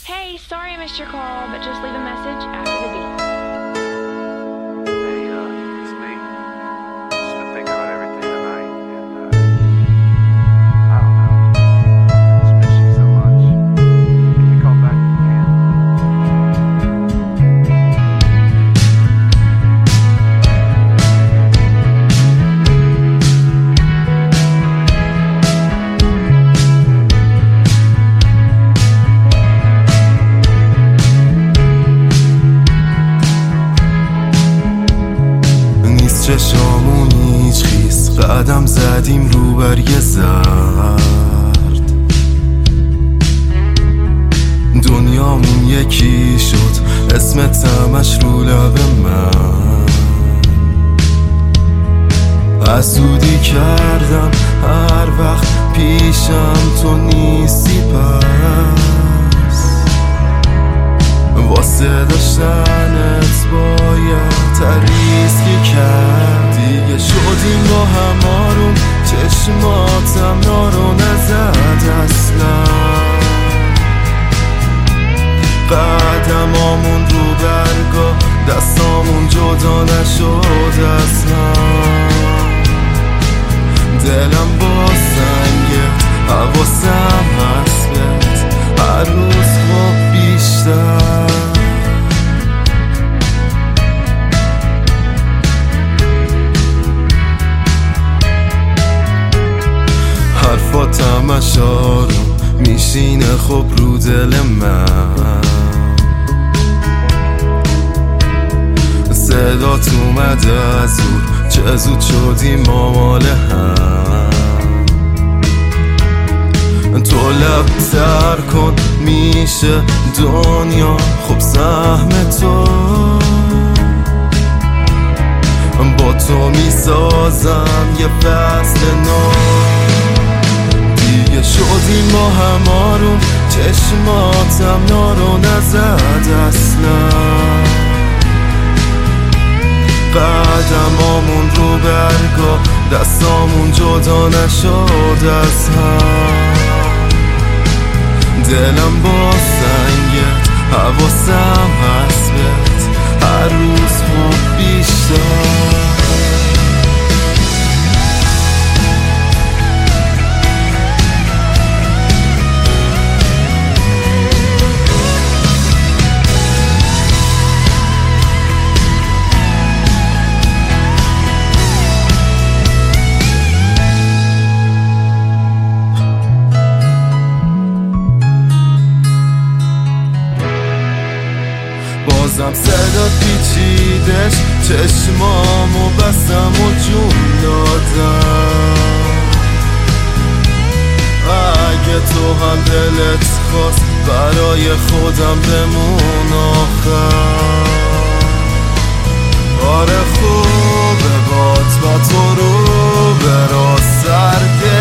Hey, sorry I missed your call, but just leave a message after the beep. Hey, it's me. Just been thinking about everything tonight, and I don't know. I just miss you so much. Can we call back if you can? چشامون هیچ خیس قدم زدیم رو برگ زرد دنیامون یکی شد اسمت همش رو لب من حسودی کردم هر وقت پیشم تو نیستی پس واسه داشتنت باید ریسکی کرد دیگه شدیم با هم آروم چشماتم نارو نزد اصلا قدمامون رو برگا دستامون جدا نشد از هم دلم با سنگت حواسم هست بهت هر روز خوب بیشتر حرفاتم اشارم میشینه خب رو دل من صدات اومده از دور چه زود شدیم مامال هم تو لب تر کن میشه دنیا خب سهم تو با تو میسازم یه فصل نو دیگه شدیم با هم آروم چشماتم نارو نزد اصلا قدمامون رو برگا دستامون جدا نشد از هم دلم با سنگت حواسم هست بهت هر روز خوب بیشتر بازم صدا پیچیدش چشمامو بستم و جون دادم اگه تو هم دلت خواست برای خودم بمون آخر آره خوبه باد با تو رو به راست سرده